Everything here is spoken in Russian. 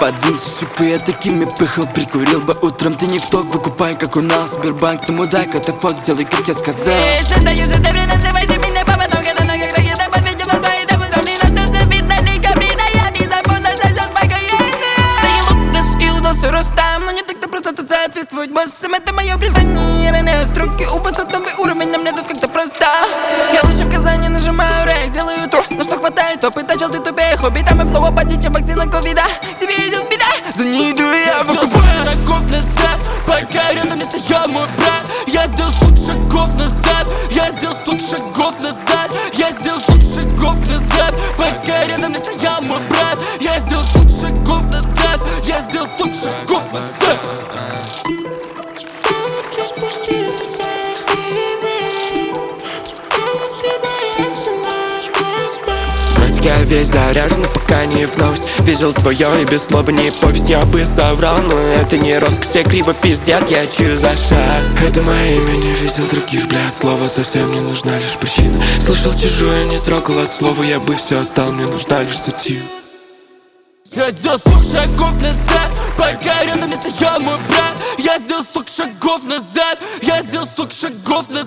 подвинься, сука, я такими пыхал, прикурил бы утром. Ты никто, выкупай, как у нас Сбербанк, ты мудак, это факт, делай, как я сказал. Создаю же добре, называйте меня по потом, когда на как ракета подвечу вас мои добры, но мне на что видно, не каприда, я не запомнил, зайдешь, пока я иду. Да и лукас, и удался Рустам, но не так-то просто тут соответствовать боссам, это мое призвание. Роняю струки, у вас новый уровень, но мне тут как-то просто. Я лучше в Казани нажимаю рейк, делаю то, на что хватает, опыт, начал ты тупее, хобби, там и флоу, почти, чем вакцина ковида. Тебе идет беда, за ней иду я, выкупаю шагов назад, пока рядом не стоял мой брат. Я сделал стук шагов назад, я сделал стук шагов назад, я сделал стук шагов назад, пока рядом не стоял мой брат. Я сделал стук шагов назад, я сделал стук шагов назад. Я весь заряжен, пока не в новость. Видел твое и без слова не повесть. Я бы соврал, но это не роскошь. Все криво пиздят, я чую за шаг. Это мое имя, не видел других, блядь. Слова совсем не нужна, лишь причина. Слышал чужое, не трогал от слова. Я бы все отдал, мне нужна лишь сатира. Я сделал стук шагов назад, пока рядом не стоял мой брат. Я сделал стук шагов назад, я сделал стук шагов назад.